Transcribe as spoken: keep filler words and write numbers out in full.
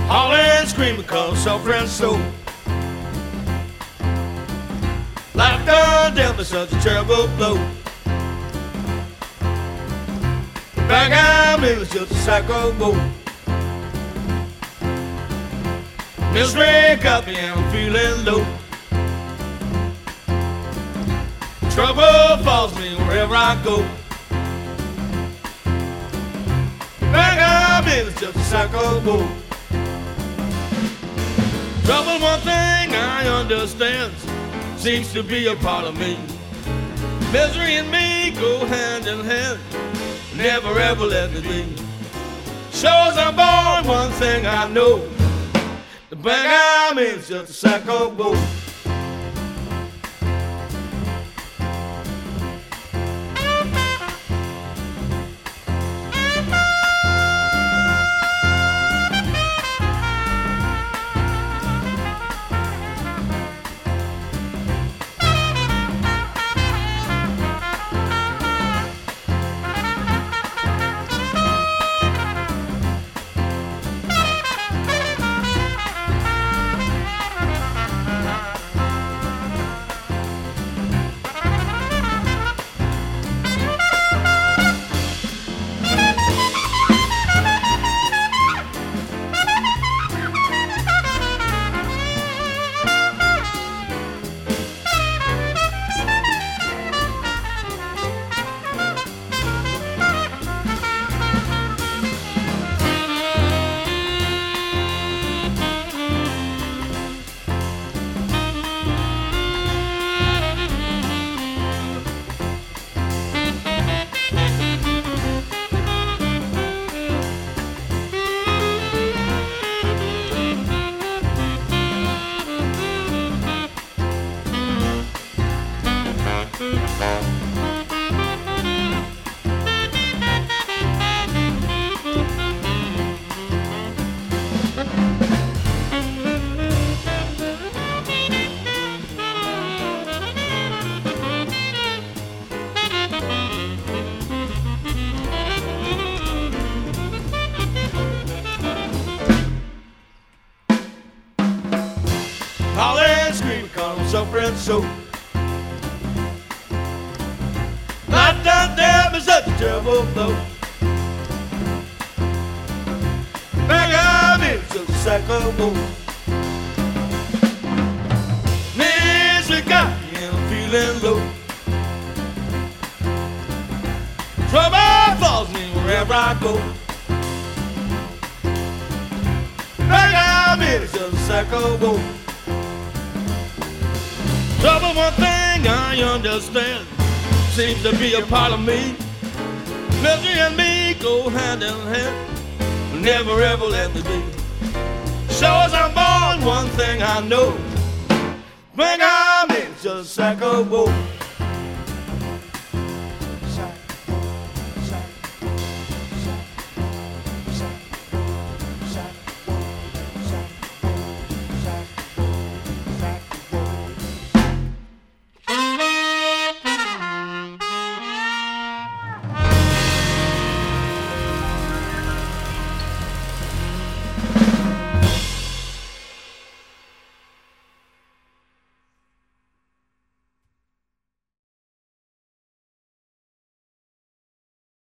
hollering, screaming, cause suffering so. Life done dealt me such a terrible blow. Back I'm in, it's just a sack of gold. Misery got me and I'm feeling low. Trouble follows me wherever I go. Back I'm in, it's just a sack of gold. Trouble, one thing I understand, seems to be a part of me. Misery and me go hand in hand, never ever let me be. Sure as I'm born, one thing I know, the bag I'm in is just a sack of gold. Hollering, screaming, cause I'm suffering so. Life done dealt me such a terrible blow. Back I'm in, just a sack of gold. Misery got me and I'm feeling low. Trouble follows me wherever I go. Back I'm in, it's just a sack of gold. Trouble, one thing I understand, seems to be a part of me. Misery and me go hand in hand, never ever let me be. Sure as I'm born, one thing I know, when I'm in, just a sack of gold.